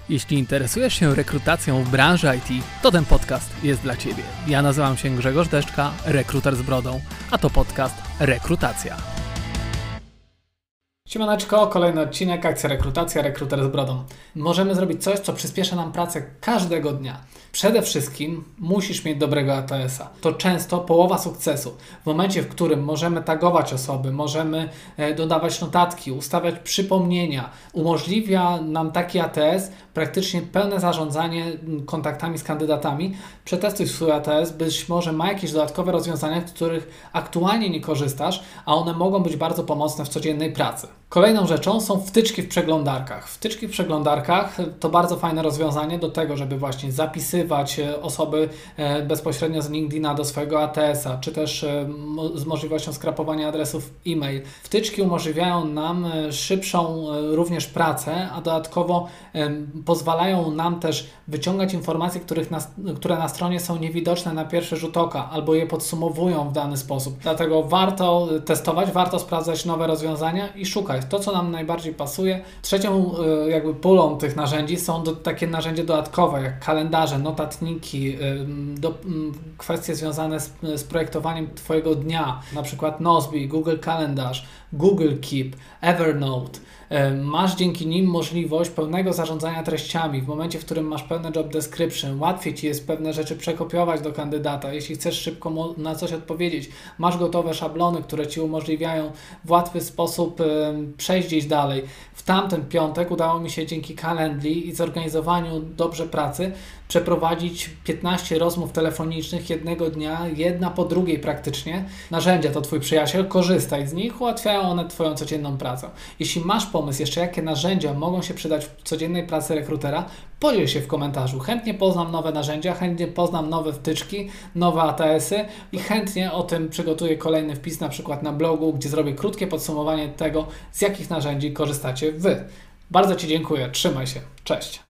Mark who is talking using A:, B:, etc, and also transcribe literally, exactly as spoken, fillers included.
A: Jeśli interesujesz się rekrutacją w branży I T, to ten podcast jest dla Ciebie. Ja nazywam się Grzegorz Deszczka, rekruter z brodą, a to podcast Rekrutacja. Siemaneczko, kolejny odcinek, akcja rekrutacja, rekruter z brodą. Możemy zrobić coś, co przyspiesza nam pracę każdego dnia. Przede wszystkim musisz mieć dobrego A T S a. To często połowa sukcesu. W momencie, w którym możemy tagować osoby, możemy dodawać notatki, ustawiać przypomnienia, umożliwia nam taki A T S praktycznie pełne zarządzanie kontaktami z kandydatami. Przetestuj swój A T S, być może ma jakieś dodatkowe rozwiązania, z których aktualnie nie korzystasz, a one mogą być bardzo pomocne w codziennej pracy. Kolejną rzeczą są wtyczki w przeglądarkach. Wtyczki w przeglądarkach to bardzo fajne rozwiązanie do tego, żeby właśnie zapisywać osoby bezpośrednio z LinkedIna do swojego A T S a, czy też z możliwością skrapowania adresów e-mail. Wtyczki umożliwiają nam szybszą również pracę, a dodatkowo pozwalają nam też wyciągać informacje, których na, które na stronie są niewidoczne na pierwszy rzut oka, albo je podsumowują w dany sposób. Dlatego warto testować, warto sprawdzać nowe rozwiązania i szukać to, co nam najbardziej pasuje. Trzecią jakby pulą tych narzędzi są do, takie narzędzia dodatkowe, jak kalendarze, notatniki, do, kwestie związane z, z projektowaniem Twojego dnia, na przykład Nozbe, Google Kalendarz, Google Keep, Evernote. Masz dzięki nim możliwość pełnego zarządzania treściami. W momencie, w którym masz pełne job description, łatwiej Ci jest pewne rzeczy przekopiować do kandydata. Jeśli chcesz szybko na coś odpowiedzieć, masz gotowe szablony, które Ci umożliwiają w łatwy sposób przejść gdzieś dalej. W tamten piątek udało mi się dzięki Calendly i zorganizowaniu dobrze pracy przeprowadzić piętnaście rozmów telefonicznych jednego dnia, jedna po drugiej praktycznie. Narzędzia to Twój przyjaciel, korzystaj z nich, ułatwiają one Twoją codzienną pracę. Jeśli masz pomysł jeszcze, jakie narzędzia mogą się przydać w codziennej pracy rekrutera, podziel się w komentarzu. Chętnie poznam nowe narzędzia, chętnie poznam nowe wtyczki, nowe A T S y i chętnie o tym przygotuję kolejny wpis na przykład na blogu, gdzie zrobię krótkie podsumowanie tego, z jakich narzędzi korzystacie Wy. Bardzo Ci dziękuję, trzymaj się, cześć!